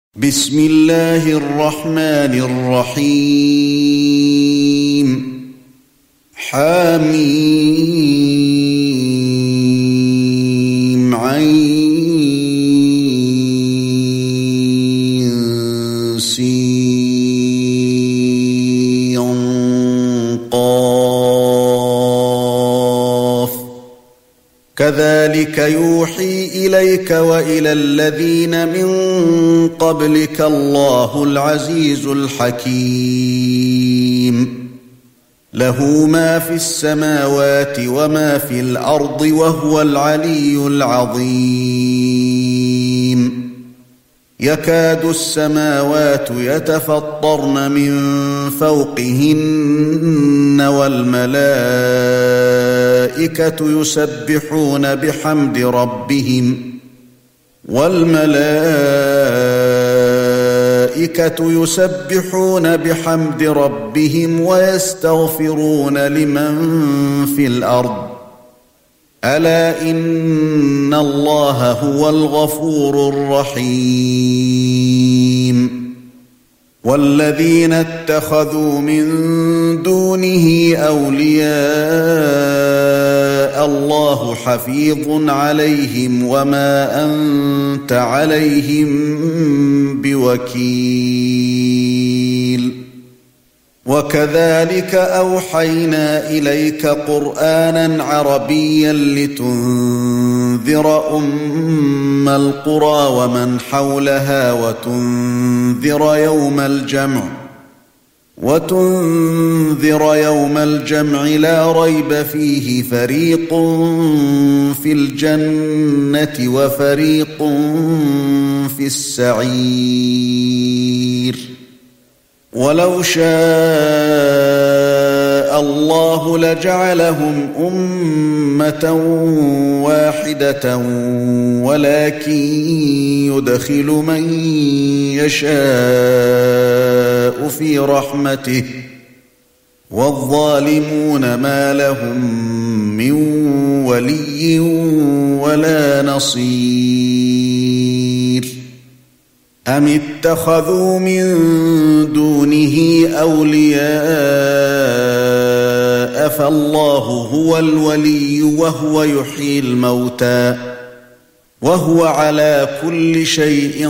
بسم الله الرحمن الرحيم حميم عين سين قاف كذلك يوحي إليك وإلى الذين من قبلك الله العزيز الحكيم له ما في السماوات وما في الأرض وهو العلي العظيم يكاد السماوات يتفطرن من فوقهن والملائكة يسبحون بحمد ربهم ويستغفرون لمن في الأرض ألا إن الله هو الغفور الرحيم والذين اتخذوا من دونه أولياء الله حفيظ عليهم وما أنت عليهم بوكيل وكذلك أوحينا إليك قرآنا عربيا لتنذر أم القرى ومن حولها وتنذر يوم الجمع لا ريب فيه فريق في الجنة وفريق في السعير ولو شاء الله لجعلهم أمة واحدة ولكن يدخل من يشاء في رحمته والظالمون ما لهم من ولي ولا نصير أم اتخذوا من دونه أولياء فالله هو الولي وهو يحيي الموتى وهو على كل شيء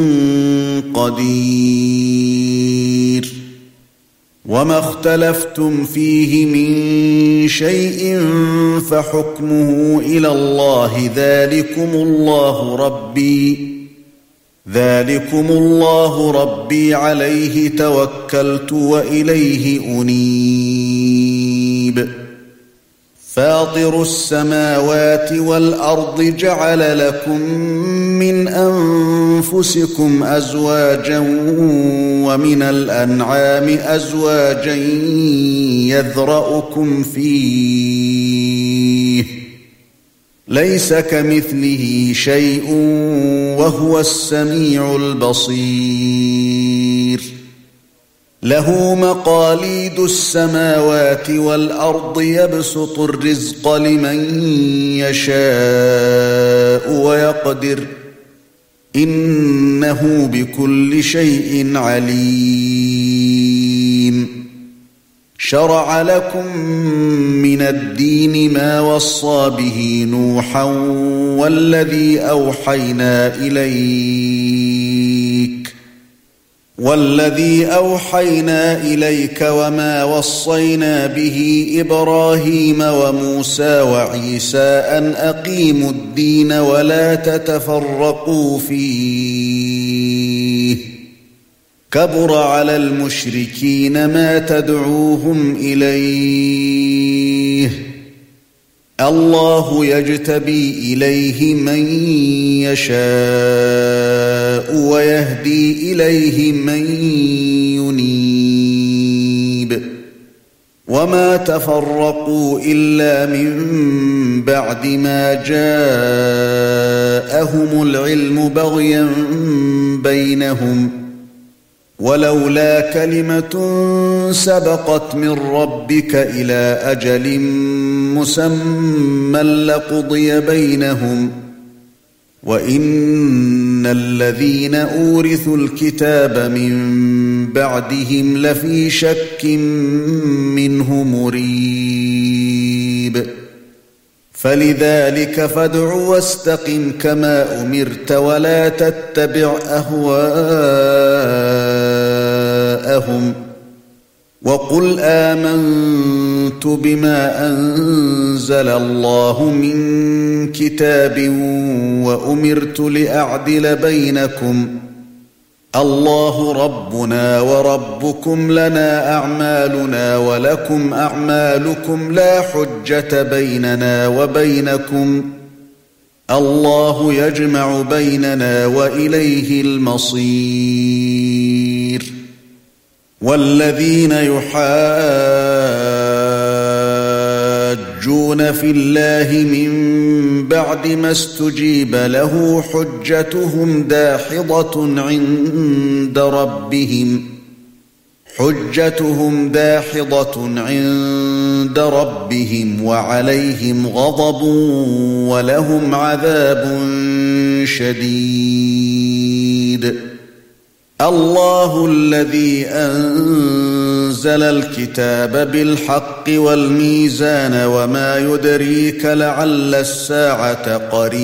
قدير وما اختلفتم فيه من شيء فحكمه إلى الله ذلكم الله ربي عليه توكلت وإليه أنيب فاطر السماوات والأرض جعل لكم من أنفسكم أزواجا ومن الأنعام أزواجا يذرأكم فيه ليس كمثله شيء وهو السميع البصير له مقاليد السماوات والأرض يبسط الرزق لمن يشاء ويقدر إنه بكل شيء عليم شرع لكم من الدين ما وصى به نوحا والذي أوحينا إليك وما وصينا به إبراهيم وموسى وعيسى أن أقيموا الدين ولا تتفرقوا فيه كبر على المشركين ما تدعوهم إليه الله يجتبي إليه من يشاء ويهدي إليه من ينيب وما تفرقوا إلا من بعد ما جاءهم العلم بغيا بينهم ولولا كلمة سبقت من ربك إلى أجل مسمى لقضي بينهم وَإِنَّ الَّذِينَ أُورِثُوا الْكِتَابَ مِن بَعْدِهِمْ لَفِي شَكٍّ مِّنْهُ مُرِيبٍ فَلِذَلِكَ فَادْعُ وَاسْتَقِمْ كَمَا أُمِرْتَ وَلَا تَتَّبِعْ أَهْوَاءَهُمْ وَقُلْ آمَنْتُ بِمَا أَنزَلَ اللَّهُ مِنْ كِتَابٍ وَأُمِرْتُ لِأَعْدِلَ بَيْنَكُمْ اللَّهُ رَبُّنَا وَرَبُّكُمْ لَنَا أَعْمَالُنَا وَلَكُمْ أَعْمَالُكُمْ لَا حُجَّةَ بَيْنَنَا وَبَيْنَكُمْ اللَّهُ يَجْمَعُ بَيْنَنَا وَإِلَيْهِ الْمَصِيرُ وَالَّذِينَ يُحَاجُّونَ فِي اللَّهِ مِن بَعْدِ مَا اسْتُجِيبَ لَهُ حُجَّتُهُمْ دَاحِضَةٌ عِندَ رَبِّهِمْ وَعَلَيْهِمْ غَضَبٌ وَلَهُمْ عَذَابٌ شَدِيدٌ الله الذي أنزل الكتاب بالحق والميزان وما يدريك لعل الساعة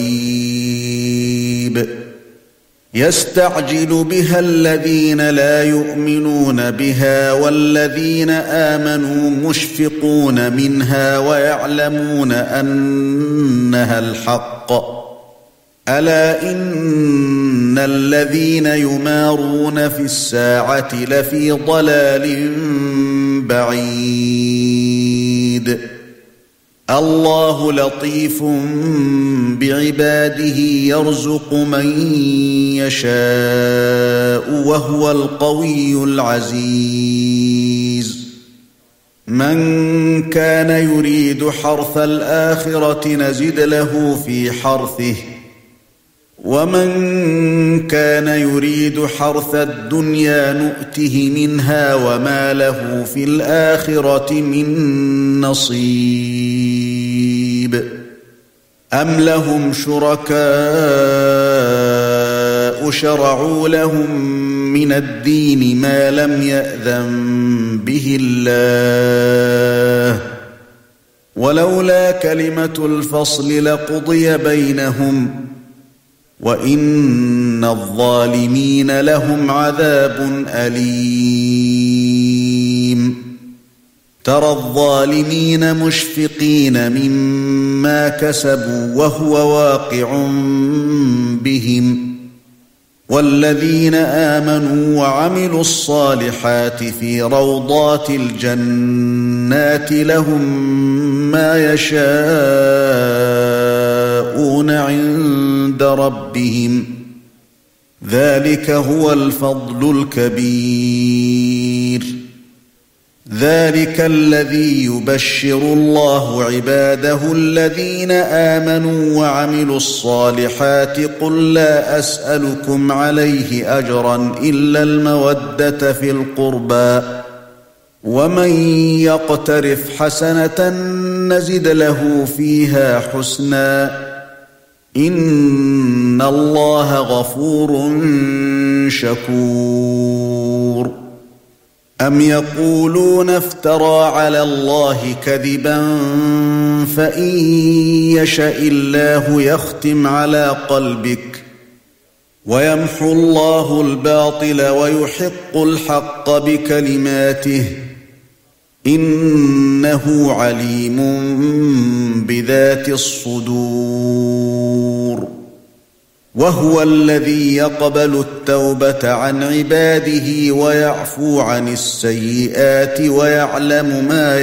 قريب يستعجل بها الذين لا يؤمنون بها والذين آمنوا مشفقون منها ويعلمون أنها الحق ألا إن الذين يمارون في الساعة لفي ضلال بعيد الله لطيف بعباده يرزق من يشاء وهو القوي العزيز من كان يريد حرث الآخرة نزد له في حرثه ومن كان يريد حرث الدنيا نؤته منها وما له في الآخرة من نصيب أم لهم شركاء شرعوا لهم من الدين ما لم يأذن به الله ولولا كلمة الفصل لقضي بينهم وَإِنَّ الظَّالِمِينَ لَهُمْ عَذَابٌ أَلِيمٌ تَرَى الظَّالِمِينَ مُشْفِقِينَ مِمَّا كَسَبُوا وَهُوَ واقع بِهِمْ وَالَّذِينَ آمَنُوا وَعَمِلُوا الصَّالِحَاتِ فِي رَوْضَاتِ الْجَنَّاتِ لَهُم مَّا يَشَاءُونَ عِندَ رَبِّهِمْ ذَلِكَ هُوَ الْفَضْلُ الْكَبِيرُ ذَلِكَ الَّذِي يُبَشِّرُ اللَّهُ عِبَادَهُ الَّذِينَ آمَنُوا وَعَمِلُوا الصَّالِحَاتِ قُل لَّا أَسْأَلُكُمْ عَلَيْهِ أَجْرًا إِلَّا الْمَوَدَّةَ فِي الْقُرْبَى وَمَن يَقْتَرِفْ حَسَنَةً نَّزِدْ لَهُ فِيهَا حُسْنًا إِنَّ اللَّهَ غَفُورٌ شَكُورٌ أَمْ يَقُولُونَ افْتَرَىٰ عَلَى اللَّهِ كَذِبًا فَإِن يَشَإِ اللَّهُ يَخْتِمْ عَلَى قَلْبِكَ وَيَمْحُو اللَّهُ الْبَاطِلَ وَيُحِقُّ الْحَقَّ بِكَلِمَاتِهِ إِنَّهُ عَلِيمٌ بِذَاتِ الصُّدُورِ وَهُوَ الَّذِي يَقْبَلُ التَّوْبَةَ عَنْ عِبَادِهِ وَيَعْفُو عَنِ السَّيِّئَاتِ وَيَعْلَمُ مَا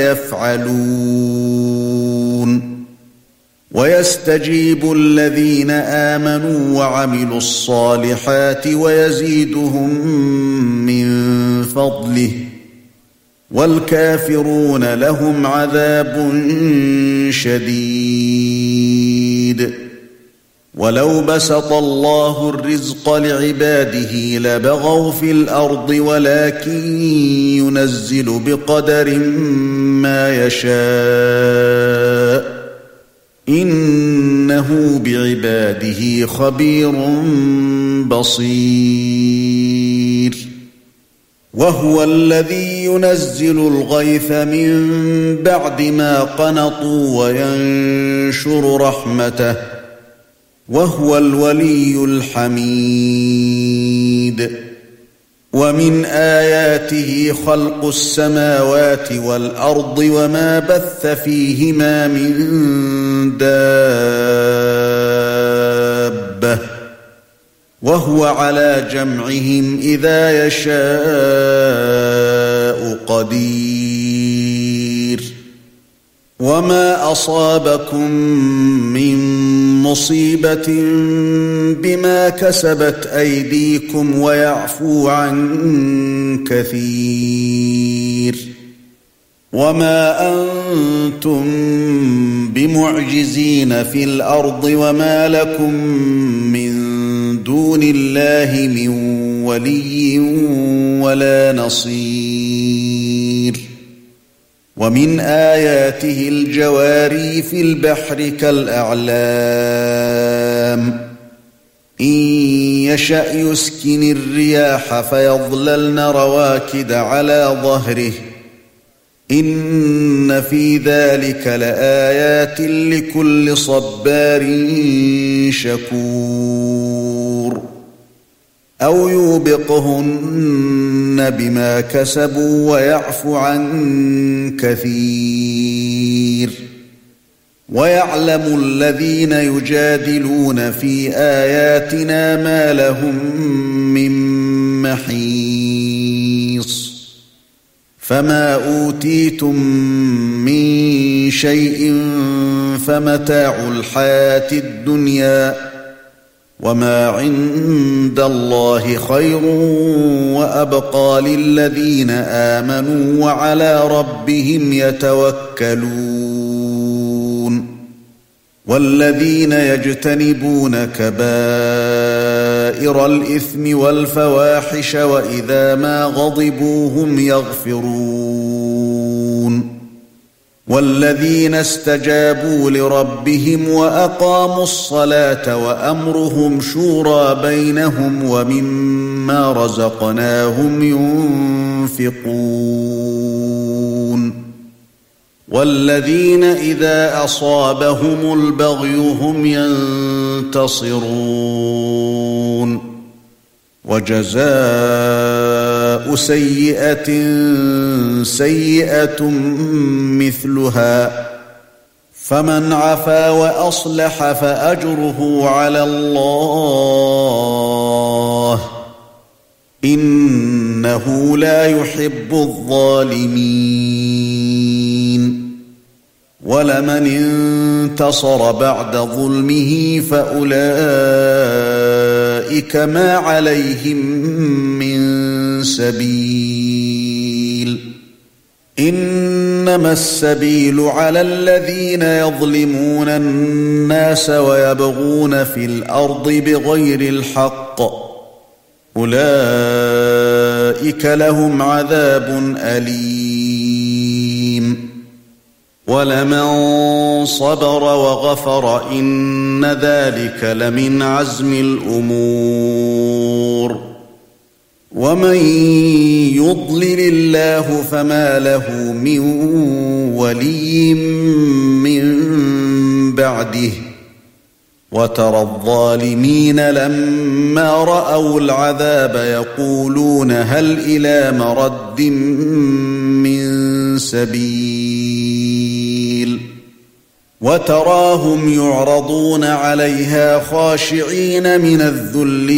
يَفْعَلُونَ وَيَسْتَجِيبُ الَّذِينَ آمَنُوا وَعَمِلُوا الصَّالِحَاتِ وَيَزِيدُهُم مِّن فَضْلِهِ وَالْكَافِرُونَ لَهُمْ عَذَابٌ شَدِيدٌ وَلَوْ بَسَطَ اللَّهُ الرِّزْقَ لِعِبَادِهِ لَبَغَوْا فِي الْأَرْضِ وَلَكِن يُنَزِّلُ بِقَدَرٍ مَّا يَشَاءُ إنه بعباده خبير بصير وهو الذي ينزل الغيث من بعد ما قنطوا وينشر رحمته وهو الولي الحميد ومن آياته خلق السماوات والأرض وما بث فيهما من دابة وهو على جمعهم إذا يشاء قدير وما أصابكم من مصيبة بما كسبت أيديكم ويعفو عن كثير وما أنتم بمعجزين في الأرض وما لكم من دون الله من ولي ولا نصير ومن آياته الجواري في البحر كالأعلام إن يشأ يسكن الرياح فيظللن رواكد على ظهره إن في ذلك لآيات لكل صبار شكور أو يوبقهن بما كسبوا ويعفو عن كثير ويعلم الذين يجادلون في آياتنا ما لهم من محيص فما أوتيتم من شيء فمتاع الحياة الدنيا وما عند الله خير وأبقى للذين آمنوا وعلى ربهم يتوكلون والذين يجتنبون كبائر الإثم والفواحش وإذا ما غضبوا هم يغفرون والذين استجابوا لربهم وأقاموا الصلاة وأمرهم شورى بينهم ومما رزقناهم ينفقون والذين إذا أصابهم البغي هم ينتصرون وجزاء سيئة سيئة مثلها فمن عفا وأصلح فأجره على الله إنه لا يحب الظالمين ولمن انتصر بعد ظلمه فأولئك ما عليهم من سبيل إنما السبيل على الذين يظلمون الناس ويبغون في الأرض بغير الحق أولئك لهم عذاب أليم ولمن صبر وغفر إن ذلك لمن عزم الأمور ومن يضلل الله فما له من ولي من بعده وترى الظالمين لما رأوا العذاب يقولون هل إلى مرد من سبيل وتراهم يعرضون عليها خاشعين من الذل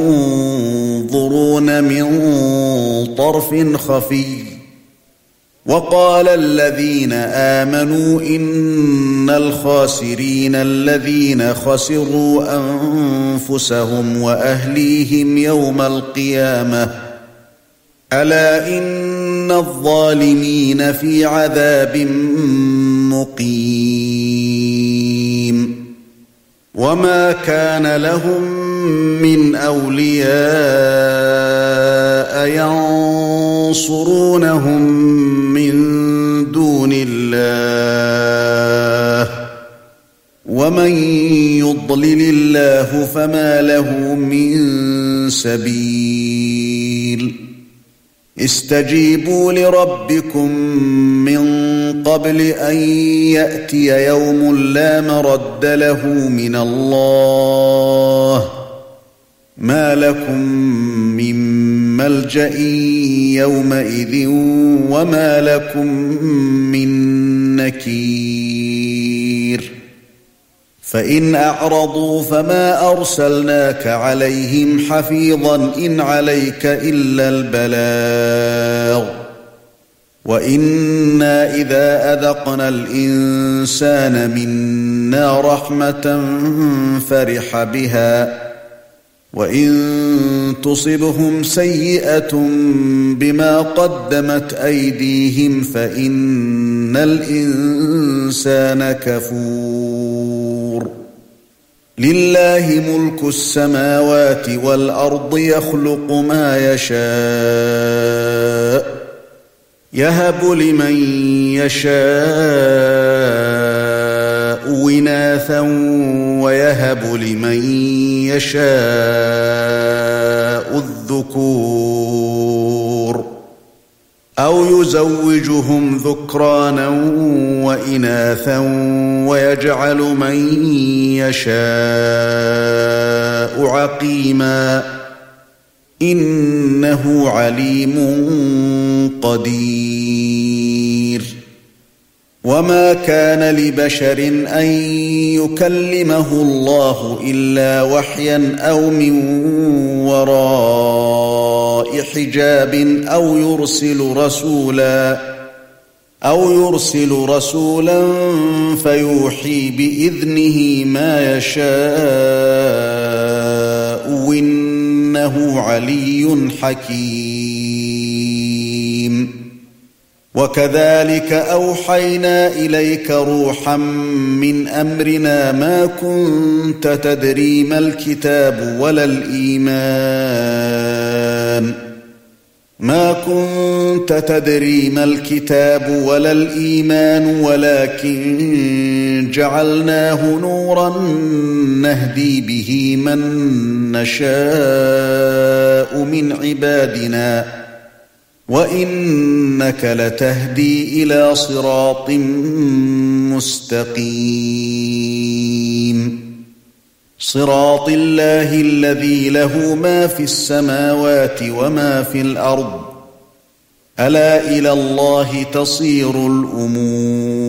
ينظرون من طرف خفي وقال الذين آمنوا إن الخاسرين الذين خسروا أنفسهم وأهليهم يوم القيامة ألا إن الظالمين في عذاب مقيم وما كان لهم من أولياء ينصرونهم من دون الله يضلل الله فما له من سبيل استجيبوا لربكم من قبل أن يأتي يوم لا مرد له من الله ما لكم من ملجأ يومئذ وما لكم من نكير فإن أعرضوا فما أرسلناك عليهم حفيظا إن عليك إلا البلاغ وإنا إذا أذقنا الإنسان منا رحمة فرح بها وإن تصبهم سيئة بما قدمت أيديهم فإن الإنسان كفور لله ملك السماوات والأرض يخلق ما يشاء يهب لمن يشاء إناثا ويهب لمن يشاء الذكور أو يزوجهم ذكرانا وإناثا ويجعل من يشاء عقيما إنه عليم قدير وما كان لبشر أن يكلمه الله إلا وحيا أو من وراء حجاب أو يرسل رسولا فيوحي بإذنه ما يشاء إنه علي حكيم وكذلك أوحينا إليك روحا من أمرنا ما كنت تدري ما الكتاب ولا الإيمان ولكن جعلناه نورا نهدي به من نشاء من عبادنا وإنك لتهدي إلى صراط مستقيم صراط الله الذي له ما في السماوات وما في الأرض ألا إلى الله تصير الأمور